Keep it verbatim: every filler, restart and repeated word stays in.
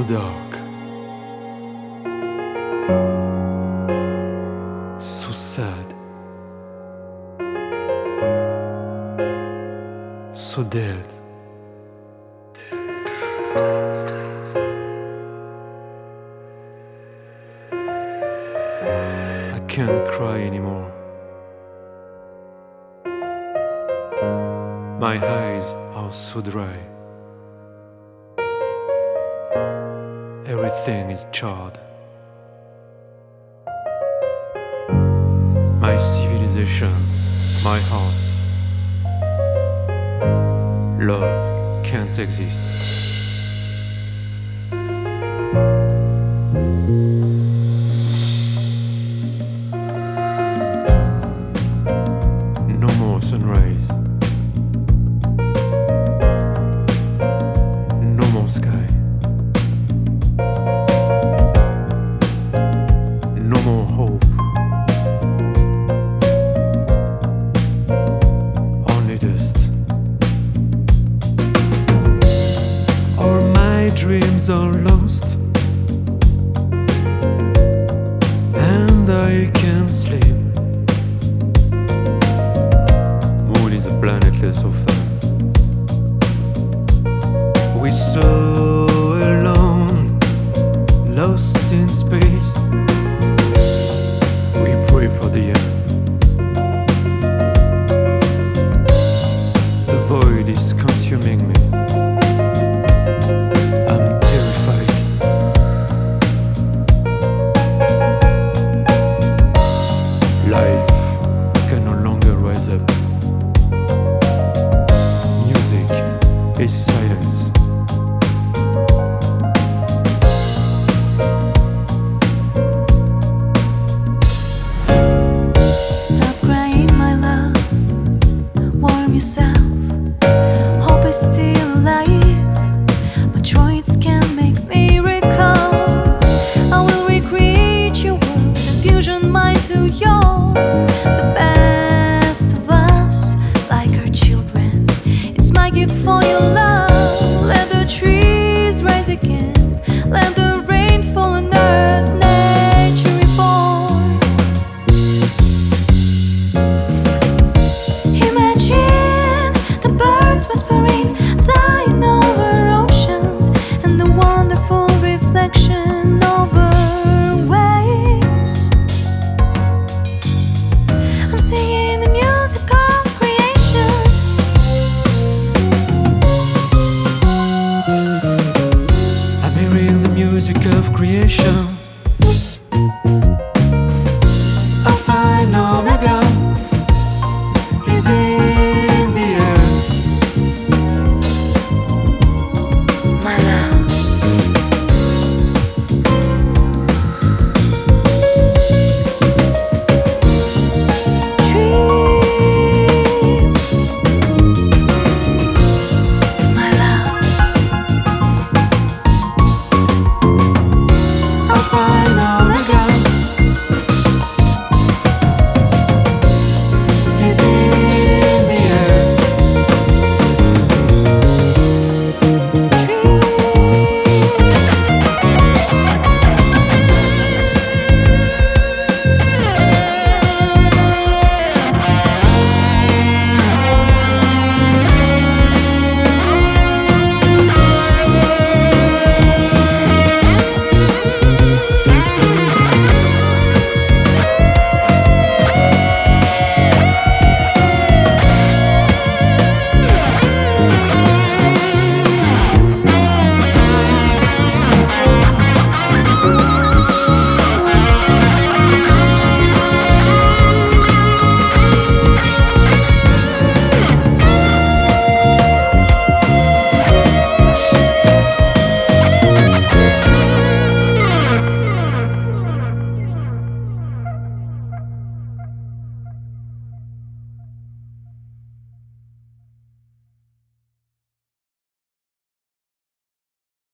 dark, so sad, so dead. I can't cry anymore. My eyes are so dry. Everything is charred. My civilization, my hearts, love can't exist. No more sunrise. No more sky. No more hope. Only dust. All my dreams are lost, and I can't sleep. Moon is a planetless orphan. We're so alone, lost in space. We pray for the end. The void is consuming me. I'm terrified. Life can no longer rise up. Music is silence. Stop crying, my love. Warm yourself. Hope is still alive. My droids can make me recall. I will recreate your world and fusion mine to yours. The best of us, like our children. It's my gift for your love. Let the trees rise again. Let the rain fall on earth. Nature reborn. Imagine the birds whispering, flying over oceans, and the wonderful reflection over waves. I'm singing the music of creation. I'm hearing the music of creation. A final